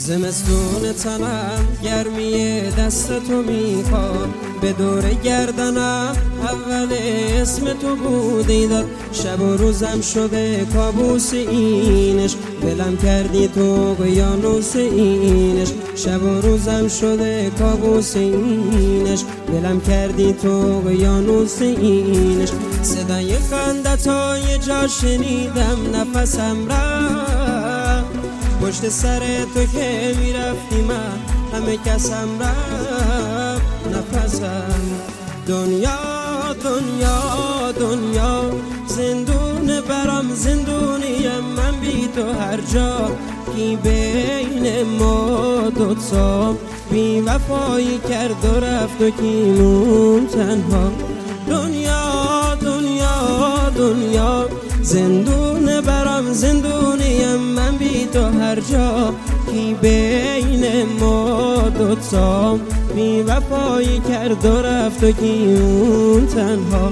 زمستون تنم گرمی دست تو میخواد، به دور گردنم اول اسم تو بودیداد. شب و روزم شده کابوس اینش، دلم کردی تو قیانوس اینش. شب و روزم شده کابوس اینش، دلم کردی تو قیانوس اینش. صدای خنده تا یه جا شنیدم، نفسم رفت پشت سر تو که میرفتی، من همه کسم رفت نفسم. دنیا دنیا دنیا زندون برام زندونیم، من بی تو هر جا کی بین ما دوتا بی وفایی کرد و رفت و کی مون تنها. دنیا دنیا دنیا زندون برام زندونیم، من بی تو هر جا کی بین ما دوتا بی وفایی کرد و رفت و کی اون تنها.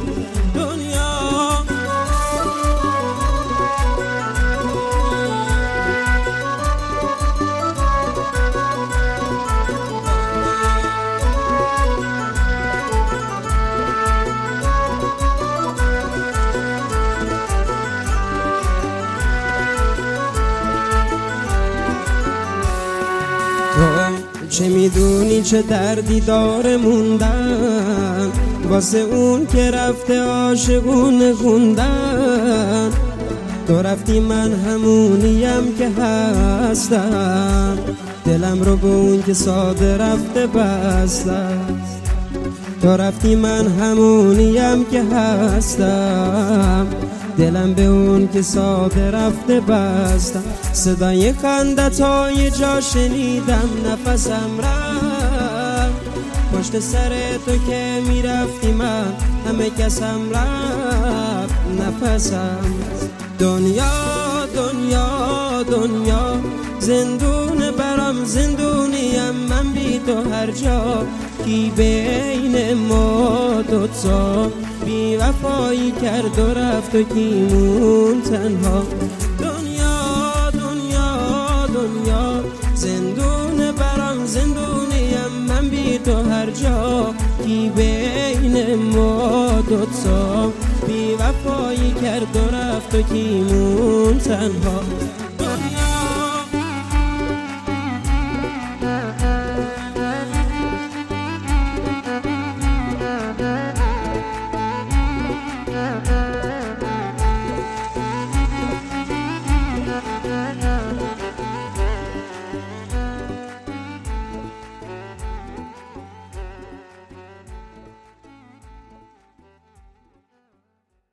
چه میدونی چه دردی داره موندن، واسه اون که رفته عاشقونه خوندن. تو رفتی من همونیم که هستم، دلم رو به اون که ساده رفته بستم. تو رفتی من همونیم که هستم، دلم به اون که ساده رفته بستم. صدای خنده تا یه جا شنیدم، نفسم رفت پشت سر تو که میرفتی، من همه کسم رفت نفسم. دنیا دنیا دنیا زندون برام زندونیم، من بی تو هر جا کی بین ما دوتا بی وفایی کرد و رفت و کی مون تنها. دنیا دنیا دنیا زندون برام زندونیم، من بی تو هر جا کی بین ما دوتا بی وفایی کرد و رفت و کی مون تنها.